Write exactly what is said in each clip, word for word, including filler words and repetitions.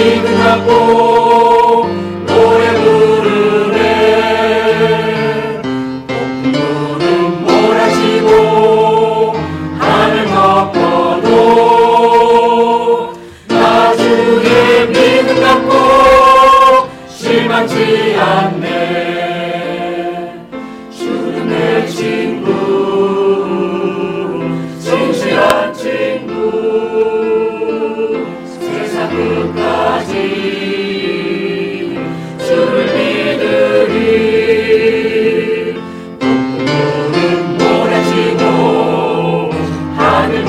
믿음 갖고 노래 부르네. 높은 구름 몰아치고 하늘 덮어도 나 주의 믿음 갖고 실망치 않네. 주는 내 친구, 진실한 친구, 세상 끝까지 주를 믿으리. 높은 구름 몰아치고 하늘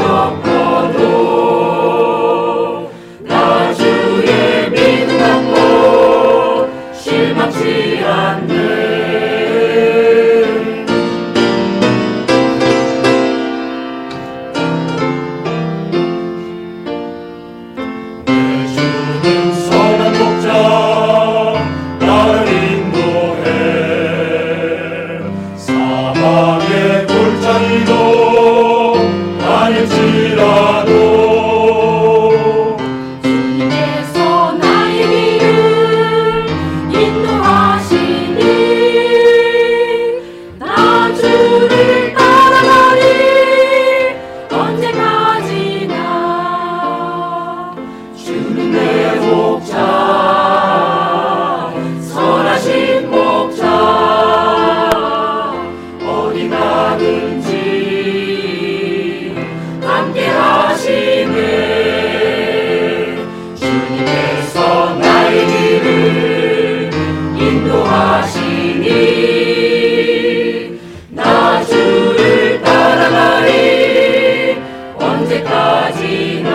덮어도 나 주의 믿음 갖고 실망치 않네. 사막의 골짜기도 아닐지라도 주님께서 나의 길을 인도하시니 나 주를 따라가리. 언제까지나 주는 내 목자, 선하신 목자, 어디 가든지 함께 하시네. 주님께서 나의 길을 인도하시니 나 주를 따라가리. 언제까지나